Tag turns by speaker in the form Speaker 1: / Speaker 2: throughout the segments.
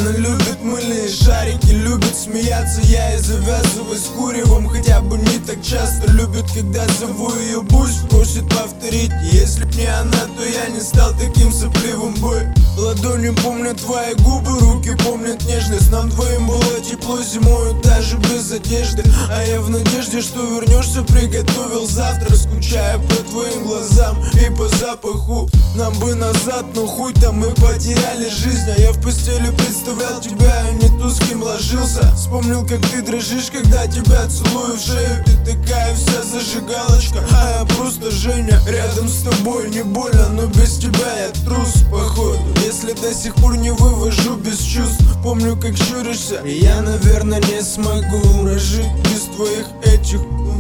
Speaker 1: Она любит мыльные шарики, любит смеяться, я и завязываю с куревом. Хотя бы не так часто, любит, когда зову ее Бусь, просит повторить. Если б не она, то я не стал таким сопливым, бой. Ладони помнят твои губы, руки помнят нежность. Нам двоим было тепло зимою, даже без одежды. А я в надежде, что вернешься, приготовил завтрак. Скучая по твоим глазам и по запаху. Нам бы назад, но хуй там, мы потеряли жизнь. А я в постели представлял тебя, и не ту, с кем ложился. Вспомнил, как ты дрожишь, когда тебя целую в шею. Ты такая вся зажигалочка, а я просто Женя. Рядом с тобой не больно, но без тебя я трус, походу. Если до сих пор не вывожу без чувств, помню, как щуришься, и я, наверное, не смогу прожить без твоих этих.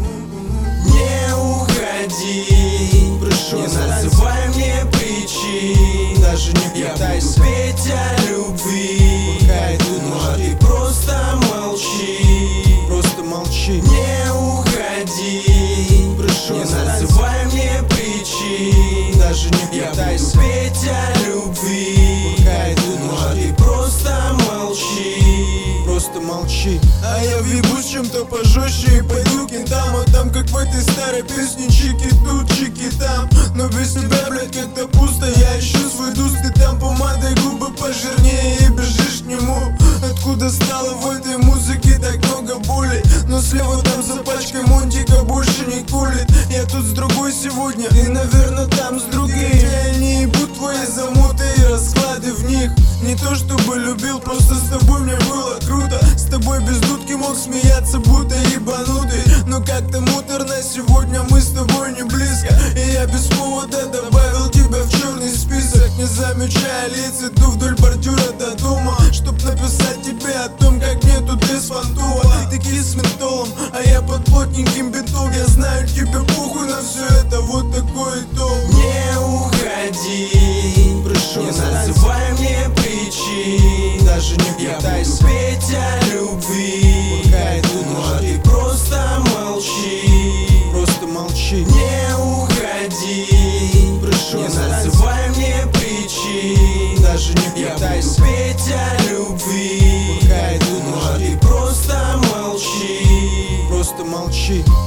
Speaker 2: Не уходи,
Speaker 1: прошу,
Speaker 2: не называй мне причин.
Speaker 1: Даже не пытайся.
Speaker 2: Я буду петь о любви,
Speaker 1: пока иду,
Speaker 2: но ты просто молчи.
Speaker 1: Просто молчи.
Speaker 2: Не уходи,
Speaker 1: прошу,
Speaker 2: не называй мне причин.
Speaker 1: даже не
Speaker 2: Я
Speaker 1: пытайся.
Speaker 2: буду петь о любви,
Speaker 1: пока иду,
Speaker 2: но ты просто молчи.
Speaker 1: просто молчи. А я въебусь чем-то пожестче и пойду к кентам. А там, как в этой старой песне, чики тут, чики там. Но без тебя, блядь, как-то пусто. Я ищу свой дус, ты там помадой, губы пожирнее, и бежишь к нему. Откуда стало в этой музыке так много боли? Но слева там за пачкой Монтика больше не кулит. Я тут с другой сегодня, ты, наверное, там с другой. Я не ебу твои замуты и расклады в них. Не то чтобы любил, просто с тобой мне было круто. С тобой без дудки мог смеяться, будто ебанутый. Но как-то муторно сегодня, мы с тобой не близко. И я без повода добавил тебя в черный список. Не замечая лиц, иду вдоль бордюра до дома, чтоб написать тебе о том, как мне тут беспонтово. Ты кис с ментолом, а я под плотненьким бинтом. Я знаю, тебе похуй на все это, вот такой итог.
Speaker 2: Не уходи,
Speaker 1: прошу,
Speaker 2: не называй мне причин.
Speaker 1: даже не
Speaker 2: Я
Speaker 1: пытайся.
Speaker 2: буду петь о любви,
Speaker 1: пока иду,
Speaker 2: но ты просто молчи.
Speaker 1: просто молчи.
Speaker 2: Не уходи,
Speaker 1: прошу,
Speaker 2: не называй мне причин.
Speaker 1: даже не
Speaker 2: Я
Speaker 1: пытайся.
Speaker 2: буду петь о любви,
Speaker 1: пока иду,
Speaker 2: но ты просто молчи.
Speaker 1: просто молчи.